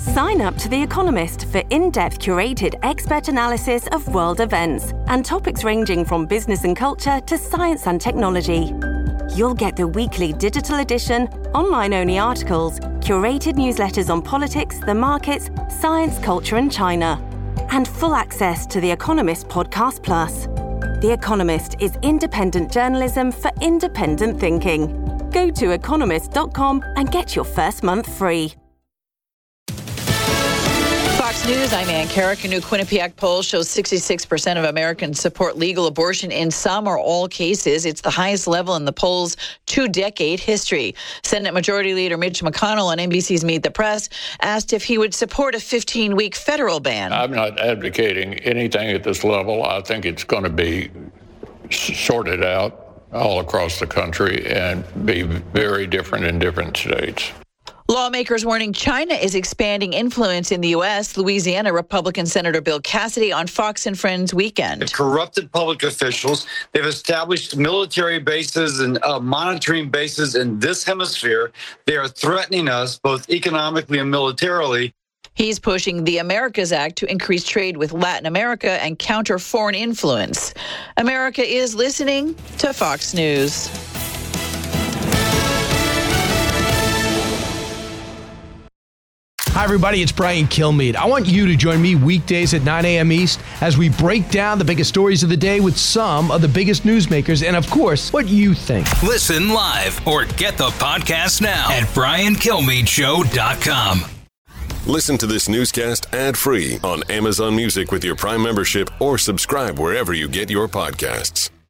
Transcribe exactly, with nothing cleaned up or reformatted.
Sign up to The Economist for in-depth curated expert analysis of world events and topics ranging from business and culture to science and technology. You'll get the weekly digital edition, online-only articles, curated newsletters on politics, the markets, science, culture and China, and full access to The Economist Podcast Plus. The Economist is independent journalism for independent thinking. Go to economist dot com and get your first month free. Fox News, I'm Ann Carrick. A new Quinnipiac poll shows sixty-six percent of Americans support legal abortion in some or all cases. It's the highest level in the poll's two-decade history. Senate Majority Leader Mitch McConnell on N B C's Meet the Press asked if he would support a fifteen-week federal ban. I'm not advocating anything at this level. I think it's going to be sorted out all across the country and be very different in different states. Lawmakers warning China is expanding influence in the U S. Louisiana Republican Senator Bill Cassidy on Fox and Friends Weekend. They've corrupted public officials. They've established military bases and uh, monitoring bases in this hemisphere. They are threatening us both economically and militarily. He's pushing the Americas Act to increase trade with Latin America and counter foreign influence. America is listening to Fox News. Hi, everybody. It's Brian Kilmeade. I want you to join me weekdays at nine a.m. East as we break down the biggest stories of the day with some of the biggest newsmakers and, of course, what you think. Listen live or get the podcast now at brian kilmeade show dot com. Listen to this newscast ad-free on Amazon Music with your Prime membership or subscribe wherever you get your podcasts.